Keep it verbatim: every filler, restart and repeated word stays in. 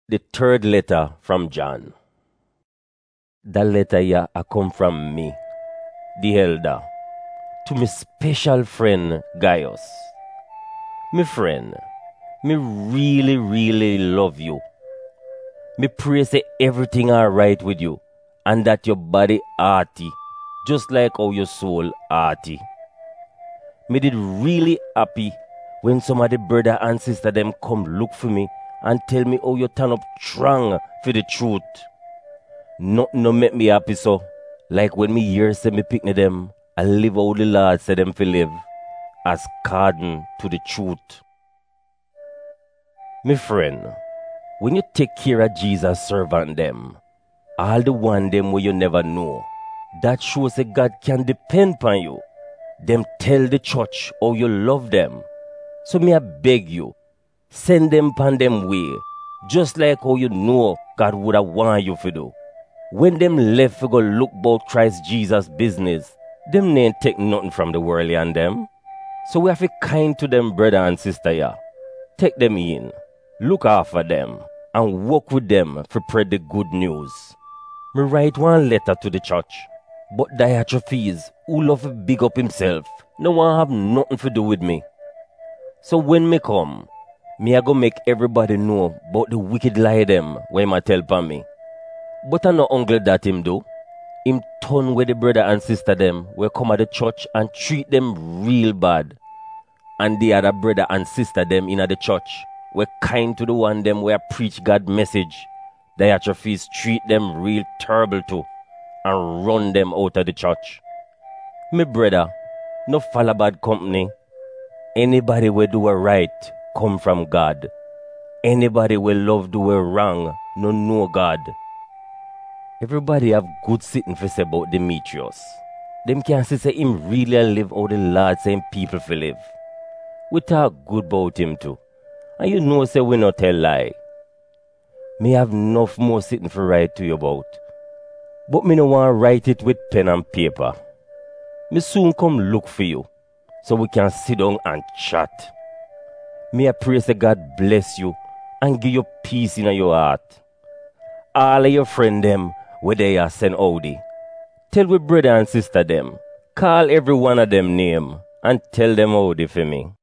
The third letter from John. That letter here a come from me, the elder, to my special friend Gaius. My friend, me really, really love you. Me pray say everything alright with you and that your body hearty, just like how your soul hearty. Me did really happy when some of the brother and sister them come look for me and tell me how you turn up strong for the truth. Nothing no make me happy so, like when me hear say me picnic them and live how the Lord say them fi live, as according to the truth. Me friend, when you take care of Jesus' servant them, all the one them where you never know, that shows that God can depend upon you. Them tell the church how you love them. So me I beg you, send them upon them way, just like how you know God would have want you to do. When them left to go look about Christ Jesus business, them ain't take nothing from the worldly and them. So we have to kind to them brother and sister here. Take them in, look after them, and work with them to spread the good news. Me write one letter to the church, but Diotrephes, who love to big up himself, no one have nothing to do with me. So when me come, me I go make everybody know about the wicked lie them when ma tell pa me. But I no uncle that him do. Him turn with the brother and sister them will come at the church and treat them real bad. And the other brother and sister them in the church were kind to the one them where preach God message. Diotrephes treat them real terrible too and run them out of the church. Me brother, no follow bad company. Anybody will do a right come from God. Anybody will love do a wrong no know God. Everybody have good sitting for say about Demetrius. Them can see say him really live how the Lord saying people for live. We talk good about him too. And you know say we not tell lie. Me have enough more sitting for write to you about. But me no want write it with pen and paper. Me soon come look for you, so we can sit down and chat. Me I pray say God bless you and give you peace in your heart. All of your friend them, where they are send Audi. Tell we brother and sister them, call every one of them name and tell them Audi for me.